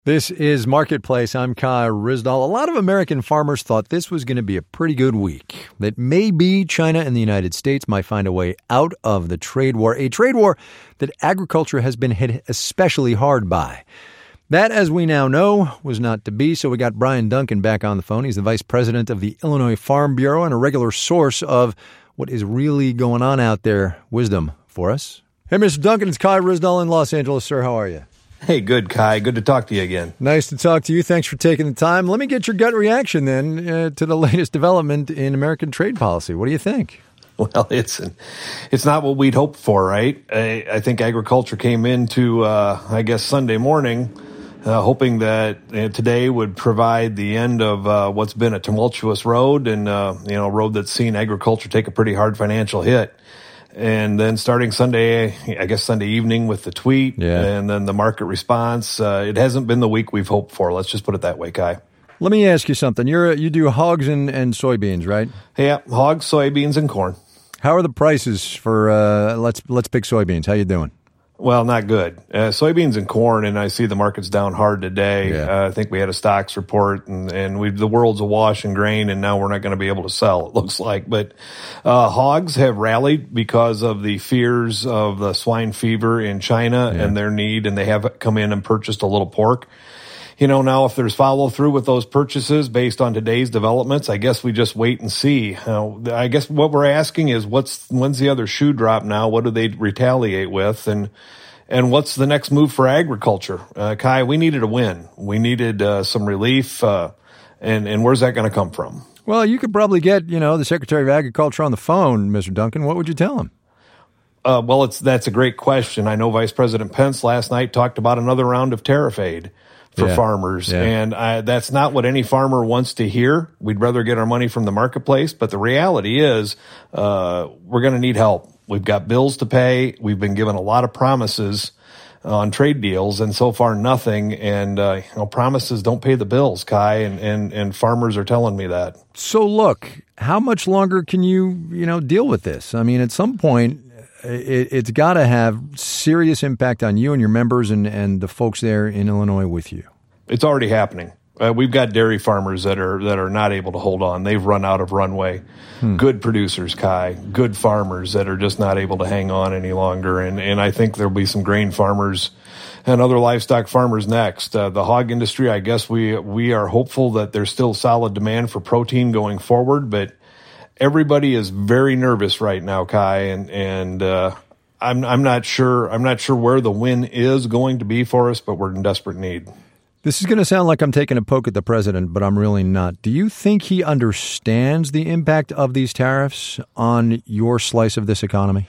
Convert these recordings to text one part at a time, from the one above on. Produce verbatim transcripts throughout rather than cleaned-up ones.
This is Marketplace. I'm Kai Ryssdal. A lot of American farmers thought this was going to be a pretty good week, that maybe China and the United States might find a way out of the trade war, a trade war that agriculture has been hit especially hard by. That, as we now know, was not to be, so we got Brian Duncan back on the phone. He's the vice president of the Illinois Farm Bureau and a regular source of what is really going on out there. Wisdom for us. Hey, Mister Duncan, it's Kai Ryssdal in Los Angeles. Sir, how are you? Hey, good, Kai. Good to talk to you again. Nice to talk to you. Thanks for taking the time. Let me get your gut reaction then uh, to the latest development in American trade policy. What do you think? Well, it's it's not what we'd hoped for, right? I, I think agriculture came into, uh, I guess, Sunday morning, uh, hoping that uh, today would provide the end of uh, what's been a tumultuous road and, uh, you know, a road that's seen agriculture take a pretty hard financial hit. And then starting Sunday, I guess Sunday evening with the tweet yeah. and then the market response, uh, it hasn't been the week we've hoped for. Let's just put it that way, Kai. Let me ask you something. You're you do hogs and, and soybeans, right? Yeah, hogs, soybeans, and corn. How are the prices for, uh, let's let's pick soybeans. How you doing? Well, not good. Uh, soybeans and corn, and I see the market's down hard today. Yeah. Uh, I think we had a stocks report, and, and we the world's awash in grain, and now we're not going to be able to sell, it looks like. But uh, hogs have rallied because of the fears of the swine fever in China yeah. and their need, and they have come in and purchased a little pork. You know, now if there's follow-through with those purchases based on today's developments, I guess we just wait and see. Uh, I guess what we're asking is what's when's the other shoe drop now? What do they retaliate with? And and what's the next move for agriculture? Uh, Kai, we needed a win. We needed uh, some relief. Uh, and, and where's that going to come from? Well, you could probably get, you know, the Secretary of Agriculture on the phone, Mister Duncan. What would you tell him? Uh, well, it's that's a great question. I know Vice President Pence last night talked about another round of tariff aid for yeah. farmers. Yeah. And uh, that's not what any farmer wants to hear. We'd rather get our money from the marketplace. But the reality is uh, we're going to need help. We've got bills to pay. We've been given a lot of promises on trade deals, and so far nothing. And uh, you know, promises don't pay the bills, Kai, and, and, and farmers are telling me that. So look, how much longer can you, you know, deal with this? I mean, at some point, It, it's got to have serious impact on you and your members and, and the folks there in Illinois with you. It's already happening. Uh, we've got dairy farmers that are that are not able to hold on. They've run out of runway. Hmm. Good producers, Kai, good farmers that are just not able to hang on any longer. And, and I think there'll be some grain farmers and other livestock farmers next. Uh, the hog industry, I guess we we are hopeful that there's still solid demand for protein going forward, but everybody is very nervous right now, Kai, and and uh, I'm I'm not sure I'm not sure where the win is going to be for us, but we're in desperate need. This is going to sound like I'm taking a poke at the president, but I'm really not. Do you think he understands the impact of these tariffs on your slice of this economy?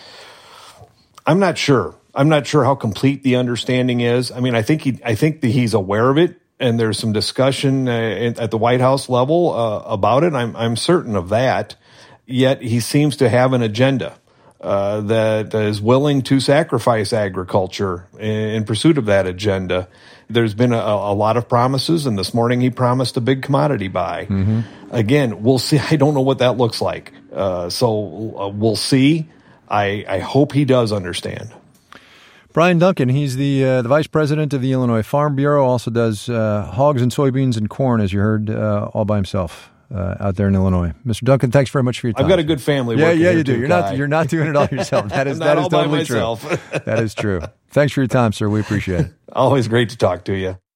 I'm not sure. I'm not sure how complete the understanding is. I mean, I think he I think that he's aware of it. And there's some discussion uh, at the White House level uh, about it. I'm I'm certain of that. Yet he seems to have an agenda uh, that is willing to sacrifice agriculture in, in pursuit of that agenda. There's been a, a lot of promises, and this morning he promised a big commodity buy. Mm-hmm. Again, we'll see. I don't know what that looks like. Uh, so uh, we'll see. I I hope he does understand. Brian Duncan, he's the uh, the vice president of the Illinois Farm Bureau, also does uh, hogs and soybeans and corn, as you heard, uh, all by himself uh, out there in Illinois. Mister Duncan, thanks very much for your time. I've got a good family. Yeah, yeah, you do. do. You're not you're not doing it all yourself. That is that is totally true. That is true. Thanks for your time, sir. We appreciate it. Always great to talk to you.